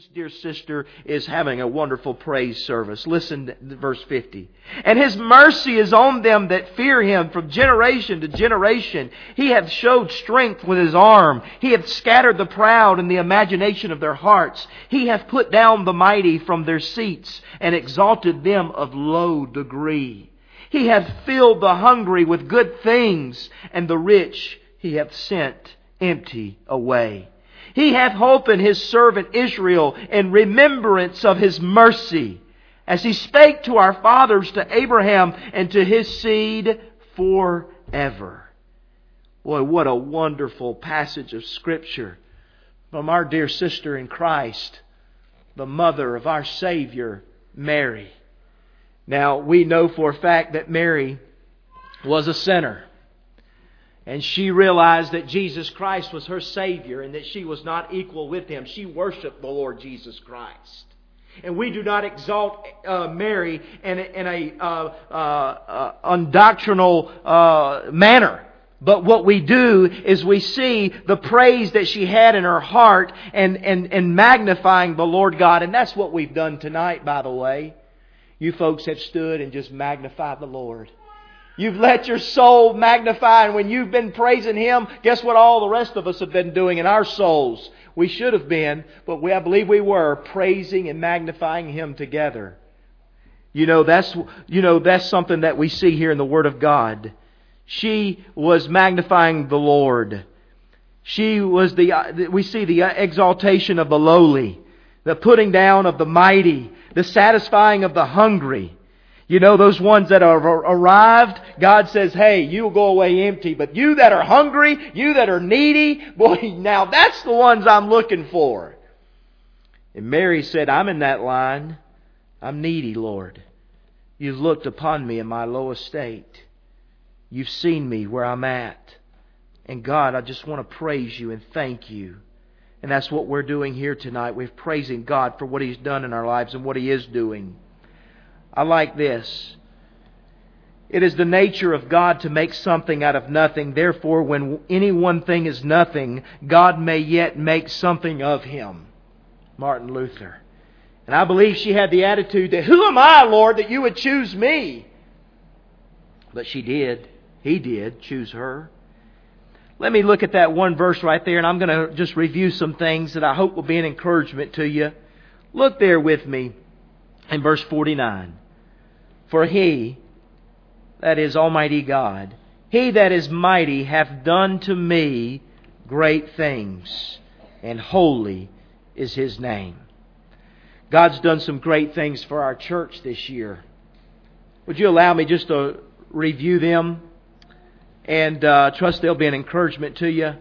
This dear sister is having a wonderful praise service. Listen to verse 50. And His mercy is on them that fear Him from generation to generation. He hath showed strength with His arm. He hath scattered the proud in the imagination of their hearts. He hath put down the mighty from their seats and exalted them of low degree. He hath filled the hungry with good things, and the rich He hath sent empty away. He hath holpen His servant Israel in remembrance of His mercy, as He spake to our fathers, to Abraham, and to his seed forever. Boy, what a wonderful passage of Scripture from our dear sister in Christ, the mother of our Savior, Mary. Now, we know for a fact that Mary was a sinner. And she realized that Jesus Christ was her Savior and that she was not equal with Him. She worshiped the Lord Jesus Christ. And we do not exalt Mary in a undoctrinal manner. But what we do is we see the praise that she had in her heart and magnifying the Lord God. And that's what we've done tonight, by the way. You folks have stood and just magnified the Lord. You've let your soul magnify, and when you've been praising Him, guess what all the rest of us have been doing in our souls? We should have been, but I believe we were, praising and magnifying Him together. That's something that we see here in the Word of God. She was magnifying the Lord. We see the exaltation of the lowly, the putting down of the mighty, the satisfying of the hungry. Those ones that are arrived, God says, hey, you'll go away empty. But you that are hungry, you that are needy, boy, now that's the ones I'm looking for. And Mary said, I'm in that line. I'm needy, Lord. You've looked upon me in my low estate. You've seen me where I'm at. And God, I just want to praise You and thank You. And that's what we're doing here tonight. We're praising God for what He's done in our lives and what He is doing. I like this. It is the nature of God to make something out of nothing. Therefore, when any one thing is nothing, God may yet make something of Him. Martin Luther. And I believe she had the attitude that, who am I, Lord, that You would choose me? But she did. He did choose her. Let me look at that one verse right there, and I'm going to just review some things that I hope will be an encouragement to you. Look there with me in verse 49. For He, that is Almighty God, He that is mighty hath done to me great things, and holy is His name. God's done some great things for our church this year. Would you allow me just to review them? And trust they'll be an encouragement to you.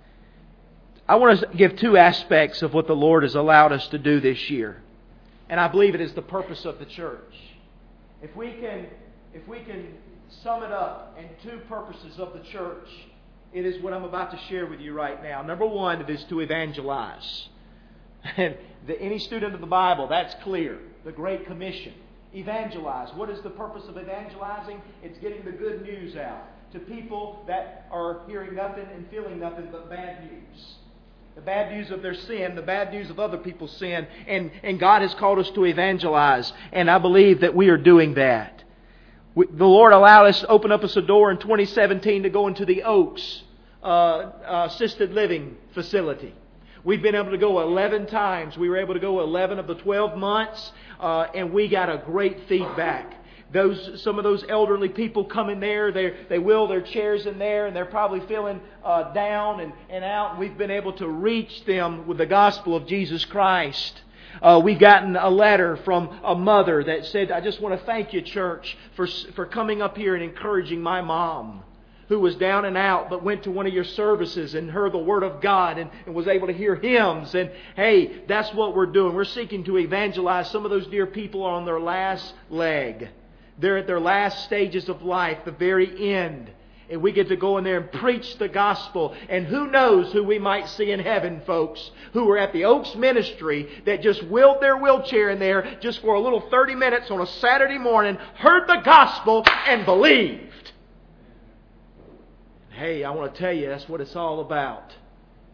I want to give two aspects of what the Lord has allowed us to do this year. And I believe it is the purpose of the church. If we can sum it up in two purposes of the church, it is what I'm about to share with you right now. Number one, it is to evangelize. And any student of the Bible, that's clear. The Great Commission. Evangelize. What is the purpose of evangelizing? It's getting the good news out to people that are hearing nothing and feeling nothing but bad news. The bad news of their sin, the bad news of other people's sin. And God has called us to evangelize. And I believe that we are doing that. The Lord allowed us to open up us a door in 2017 to go into the Oaks assisted living facility. We've been able to go 11 times. We were able to go 11 of the 12 months. And we got a great feedback. Some of those elderly people come in there, they wheel their chairs in there, and they're probably feeling down and out. And we've been able to reach them with the gospel of Jesus Christ. We've gotten a letter from a mother that said, I just want to thank you, church, for coming up here and encouraging my mom, who was down and out, but went to one of your services and heard the Word of God and was able to hear hymns. And hey, that's what we're doing. We're seeking to evangelize. Some of those dear people are on their last leg. They're at their last stages of life, the very end. And we get to go in there and preach the gospel. And who knows who we might see in heaven, folks, who were at the Oaks Ministry that just wheeled their wheelchair in there just for a little 30 minutes on a Saturday morning, heard the gospel, and believed. Hey, I want to tell you, that's what it's all about.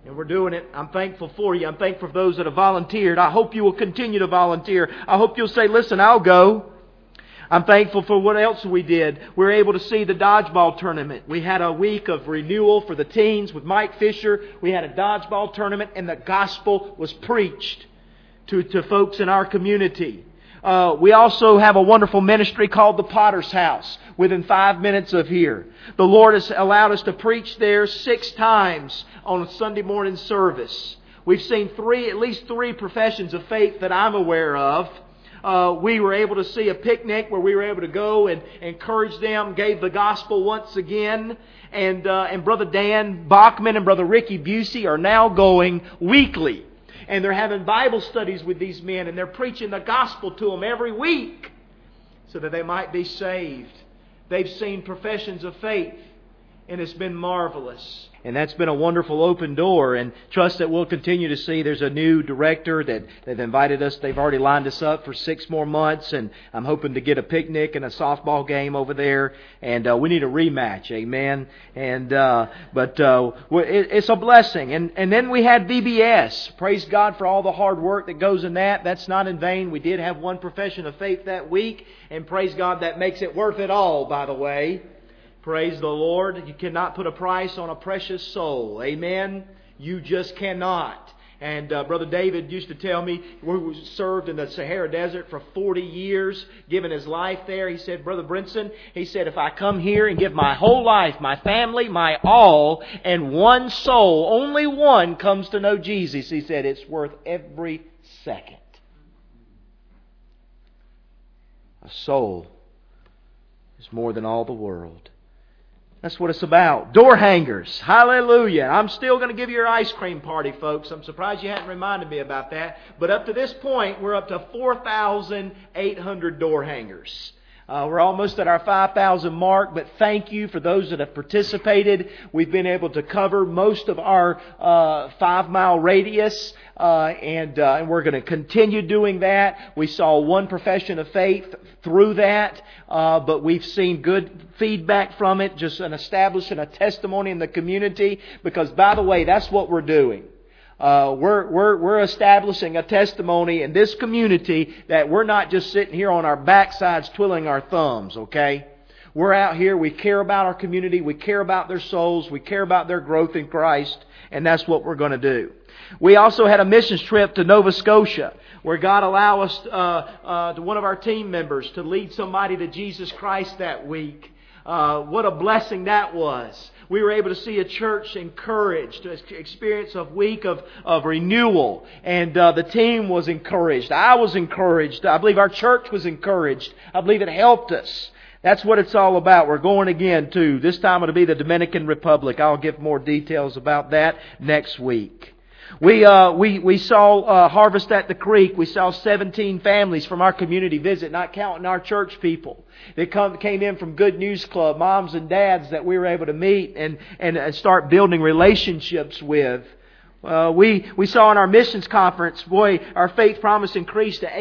And we're doing it. I'm thankful for you. I'm thankful for those that have volunteered. I hope you will continue to volunteer. I hope you'll say, listen, I'll go. I'm thankful for what else we did. We were able to see the dodgeball tournament. We had a week of renewal for the teens with Mike Fisher. We had a dodgeball tournament, and the gospel was preached to folks in our community. We also have a wonderful ministry called the Potter's House within 5 minutes of here. The Lord has allowed us to preach there 6 times on a Sunday morning service. We've seen at least three professions of faith that I'm aware of. We were able to see a picnic where we were able to go and encourage them, gave the gospel once again. And Brother Dan Bachman and Brother Ricky Busey are now going weekly. And they're having Bible studies with these men, and they're preaching the gospel to them every week so that they might be saved. They've seen professions of faith, and it's been marvelous. And that's been a wonderful open door, and trust that we'll continue to see. There's a new director that they've invited us. They've already lined us up for 6 more months, and I'm hoping to get a picnic and a softball game over there. And we need a rematch, amen. But it's a blessing. And then we had VBS. Praise God for all the hard work that goes in that. That's not in vain. We did have one profession of faith that week, and praise God, that makes it worth it all, by the way. Praise the Lord. You cannot put a price on a precious soul. Amen? You just cannot. And Brother David used to tell me, who served in the Sahara Desert for 40 years, giving his life there. He said, Brother Brinson, he said, if I come here and give my whole life, my family, my all, and one soul, only one comes to know Jesus, he said, it's worth every second. A soul is more than all the world. That's what it's about. Door hangers. Hallelujah. I'm still going to give you your ice cream party, folks. I'm surprised you hadn't reminded me about that. But up to this point, we're up to 4,800 door hangers. We're almost at our 5,000 mark, but thank you for those that have participated. We've been able to cover most of our 5-mile radius, and we're going to continue doing that. We saw one profession of faith through that, but we've seen good feedback from it, just an establishing a testimony in the community, because, by the way, that's what we're doing. We're establishing a testimony in this community that we're not just sitting here on our backsides twiddling our thumbs, okay? We're out here, we care about our community, we care about their souls, we care about their growth in Christ, and that's what we're going to do. We also had a missions trip to Nova Scotia, where God allowed us, to one of our team members, to lead somebody to Jesus Christ that week. What a blessing that was. We were able to see a church encouraged, to experience a week of renewal. And the team was encouraged. I was encouraged. I believe our church was encouraged. I believe it helped us. That's what it's all about. We're going again to, this time it'll be the Dominican Republic. I'll give more details about that next week. We saw Harvest at the Creek. We saw 17 families from our community visit, not counting our church people. They came in from Good News Club, moms and dads that we were able to meet and start building relationships with. We saw in our missions conference, boy, our faith promise increased to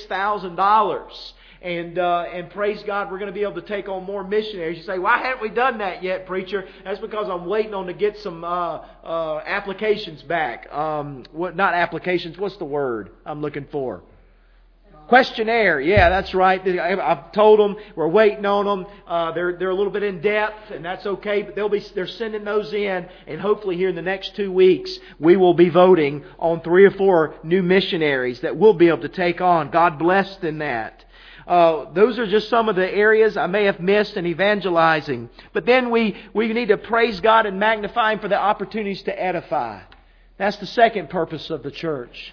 $86,000. And praise God, we're going to be able to take on more missionaries. You say, why haven't we done that yet, preacher? That's because I'm waiting on to get some applications back. Not applications, what's the word I'm looking for? Questionnaire. Yeah, that's right. I've told them we're waiting on them. They're a little bit in depth, and that's okay. But they're sending those in, and hopefully here in the next 2 weeks we will be voting on 3 or 4 new missionaries that we'll be able to take on. God blessed in that. Those are just some of the areas I may have missed in evangelizing. But then we need to praise God and magnify Him for the opportunities to edify. That's the second purpose of the church.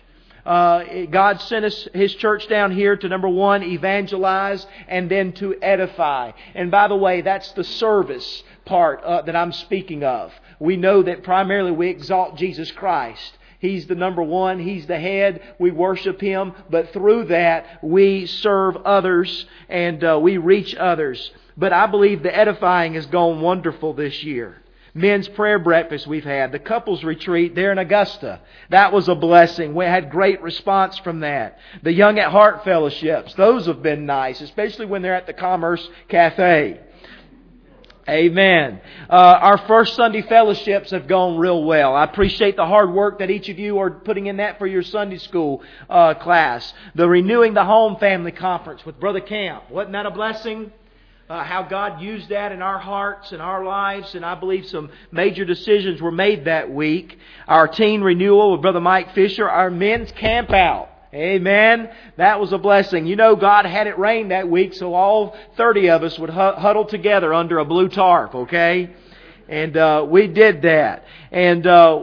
God sent us His church down here to, number 1, evangelize, and then to edify. And by the way, that's the service part that I'm speaking of. We know that primarily we exalt Jesus Christ. He's the number 1. He's the head. We worship Him. But through that, we serve others and we reach others. But I believe the edifying has gone wonderful this year. Men's prayer breakfast we've had. The couples retreat there in Augusta. That was a blessing. We had great response from that. The Young at Heart fellowships. Those have been nice, especially when they're at the Commerce Cafe. Amen. Our first Sunday fellowships have gone real well. I appreciate the hard work that each of you are putting in that for your Sunday school class. The Renewing the Home Family Conference with Brother Camp. Wasn't that a blessing? How God used that in our hearts and our lives, and I believe some major decisions were made that week. Our teen renewal with Brother Mike Fisher. Our men's camp out. Amen. That was a blessing. You know, God had it rain that week, so all 30 of us would huddle together under a blue tarp, okay? And we did that. And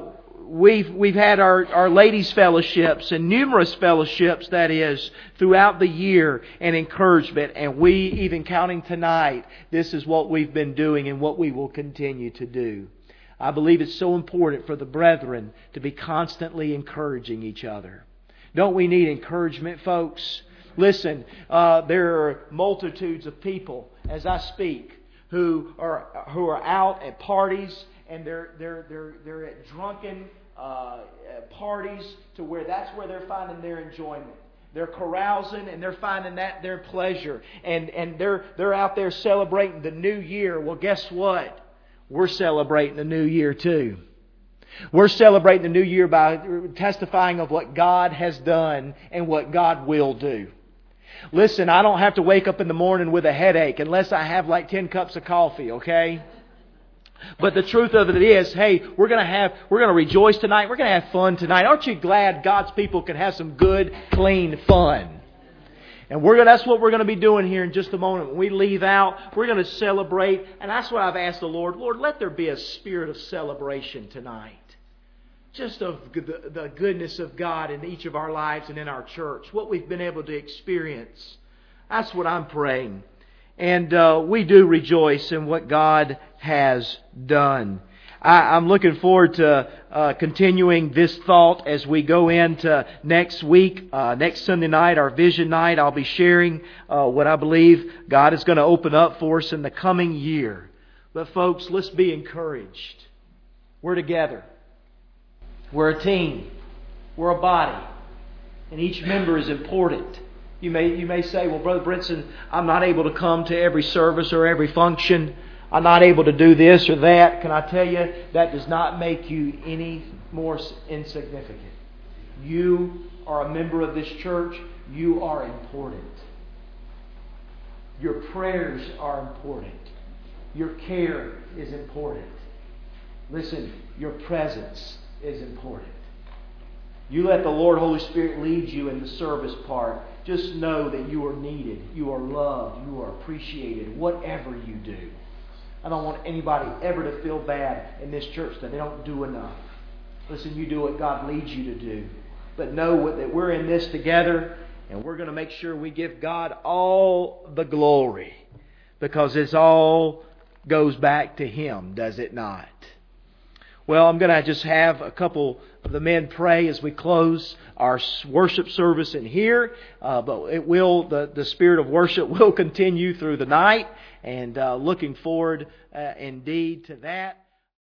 we've had our ladies' fellowships and numerous fellowships, that is, throughout the year, and encouragement. And we, even counting tonight, this is what we've been doing and what we will continue to do. I believe it's so important for the brethren to be constantly encouraging each other. Don't we need encouragement, folks? Listen, there are multitudes of people, as I speak, who are out at parties, and they're at drunken parties to where that's where they're finding their enjoyment. They're carousing and they're finding that their pleasure, and they're out there celebrating the new year. Well, guess what? We're celebrating the new year too. We're celebrating the new year by testifying of what God has done and what God will do. Listen, I don't have to wake up in the morning with a headache unless I have like 10 cups of coffee, okay? But the truth of it is, hey, we're going to rejoice tonight. We're going to have fun tonight. Aren't you glad God's people can have some good, clean fun? And that's what we're going to be doing here in just a moment. When we leave out, we're going to celebrate. And that's what I've asked the Lord. Lord, let there be a spirit of celebration tonight. Just of the goodness of God in each of our lives and in our church. What we've been able to experience. That's what I'm praying. And we do rejoice in what God has done. I'm looking forward to continuing this thought as we go into next week. Next Sunday night, our Vision Night, I'll be sharing what I believe God is going to open up for us in the coming year. But folks, let's be encouraged. We're together. We're a team. We're a body. And each member is important. You may say, well, Brother Brinson, I'm not able to come to every service or every function. I'm not able to do this or that. Can I tell you, that does not make you any more insignificant. You are a member of this church. You are important. Your prayers are important. Your care is important. Listen, your presence is important. You let the Lord Holy Spirit lead you in the service part. Just know that you are needed. You are loved. You are appreciated. Whatever you do. I don't want anybody ever to feel bad in this church that they don't do enough. Listen, you do what God leads you to do. But know that we're in this together, and we're going to make sure we give God all the glory. Because it all goes back to Him, does it not? Well, I'm going to just have a couple of the men pray as we close our worship service in here. But it will, the spirit of worship will continue through the night. And looking forward indeed to that.